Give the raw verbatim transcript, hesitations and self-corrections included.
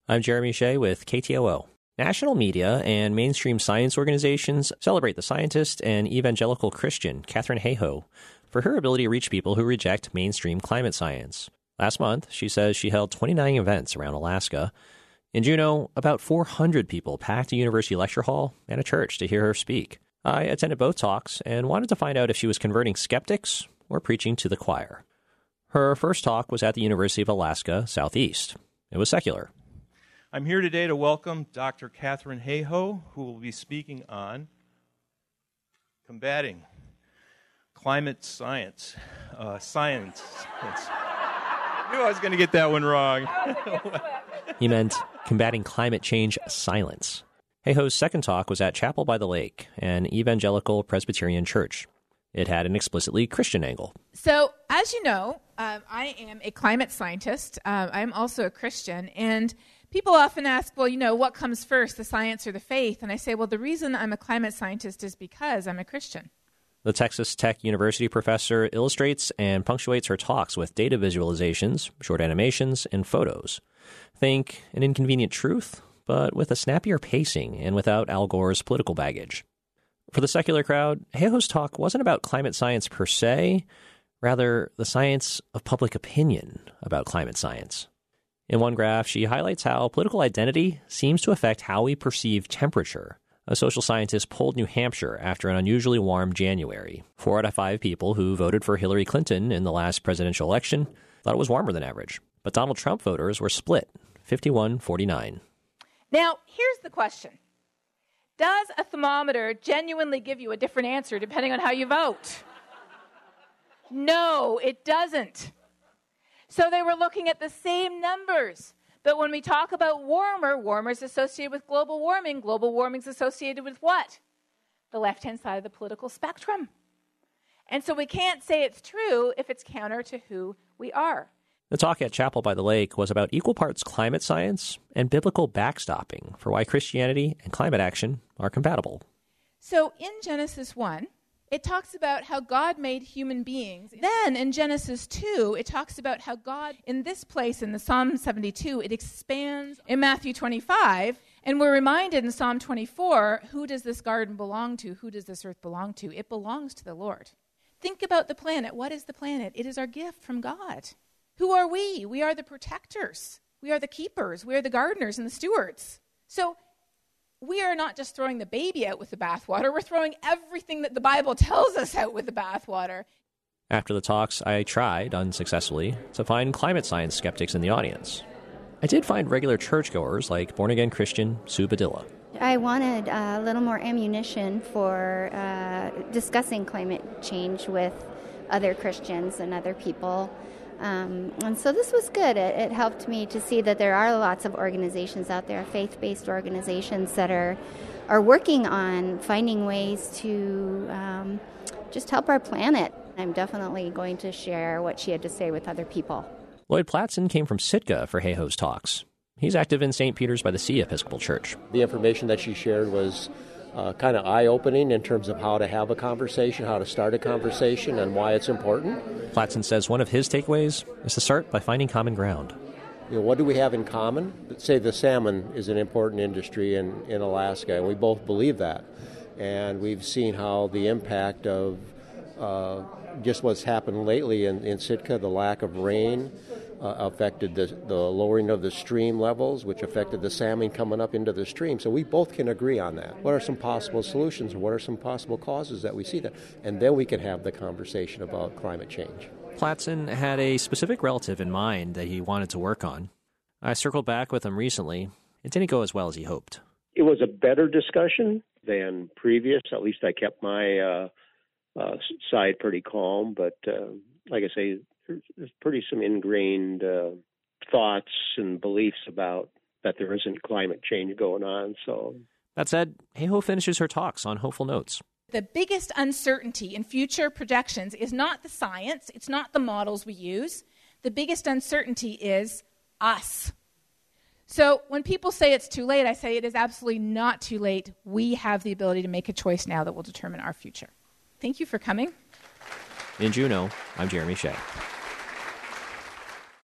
I'm Jeremy Shea with K T O O. National media and mainstream science organizations celebrate the scientist and evangelical Christian Katharine Hayhoe for her ability to reach people who reject mainstream climate science. Last month, she says she held twenty-nine events around Alaska. In Juneau, about four hundred people packed a university lecture hall and a church to hear her speak. I attended both talks and wanted to find out if she was converting skeptics or preaching to the choir. Her first talk was at the University of Alaska Southeast. It was secular. I'm here today to welcome Doctor Katharine Hayhoe, who will be speaking on combating climate science. Uh, science. I knew I was going to get that one wrong. He meant combating climate change silence. Hayhoe's second talk was at Chapel by the Lake, an evangelical Presbyterian church. It had an explicitly Christian angle. So, as you know, um, I am a climate scientist. Uh, I'm also a Christian, and people often ask, well, you know, what comes first, the science or the faith? And I say, well, the reason I'm a climate scientist is because I'm a Christian. The Texas Tech University professor illustrates and punctuates her talks with data visualizations, short animations, and photos. Think an inconvenient truth, but with a snappier pacing and without Al Gore's political baggage. For the secular crowd, Hayhoe's talk wasn't about climate science per se, rather the science of public opinion about climate science. In one graph, she highlights how political identity seems to affect how we perceive temperature. A social scientist polled New Hampshire after an unusually warm January. Four out of five people who voted for Hillary Clinton in the last presidential election thought it was warmer than average. But Donald Trump voters were split, fifty-one forty-nine. Now, here's the question. Does a thermometer genuinely give you a different answer depending on how you vote? No, it doesn't. So they were looking at the same numbers. But when we talk about warmer, warmer is associated with global warming. Global warming is associated with what? The left-hand side of the political spectrum. And so we can't say it's true if it's counter to who we are. The talk at Chapel by the Lake was about equal parts climate science and biblical backstopping for why Christianity and climate action are compatible. So in Genesis one, it talks about how God made human beings. Then in Genesis two, it talks about how God, in this place in the Psalm seventy-two, it expands in Matthew twenty-five. And we're reminded in Psalm twenty-four, who does this garden belong to? Who does this earth belong to? It belongs to the Lord. Think about the planet. What is the planet? It is our gift from God. Who are we? We are the protectors. We are the keepers. We are the gardeners and the stewards. So we are not just throwing the baby out with the bathwater. We're throwing everything that the Bible tells us out with the bathwater. After the talks, I tried, unsuccessfully, to find climate science skeptics in the audience. I did find regular churchgoers like born-again Christian Sue Badilla. I wanted a little more ammunition for uh, discussing climate change with other Christians and other people. Um, and so this was good. It, it helped me to see that there are lots of organizations out there, faith-based organizations that are are working on finding ways to um, just help our planet. I'm definitely going to share what she had to say with other people. Lloyd Platson came from Sitka for Hayhoe's talks. He's active in Saint Peter's by the Sea Episcopal Church. The information that she shared was Uh, kind of eye-opening in terms of how to have a conversation, how to start a conversation, and why it's important. Platson says one of his takeaways is to start by finding common ground. You know, what do we have in common? Say the salmon is an important industry in, in Alaska, and we both believe that. And we've seen how the impact of uh, just what's happened lately in, in Sitka, the lack of rain, Uh, affected the, the lowering of the stream levels, which affected the salmon coming up into the stream. So we both can agree on that. What are some possible solutions, or what are some possible causes that we see that? And then we can have the conversation about climate change. Platson had a specific relative in mind that he wanted to work on. I circled back with him recently. It didn't go as well as he hoped. It was a better discussion than previous. At least I kept my uh, uh, side pretty calm. But uh, like I say, there's pretty some ingrained uh, thoughts and beliefs about that there isn't climate change going on. So that said, Hayhoe finishes her talks on hopeful notes. The biggest uncertainty in future projections is not the science, it's not the models we use. The biggest uncertainty is us. So when people say it's too late, I say it is absolutely not too late. We have the ability to make a choice now that will determine our future. Thank you for coming. In Juneau, I'm Jeremy Shea.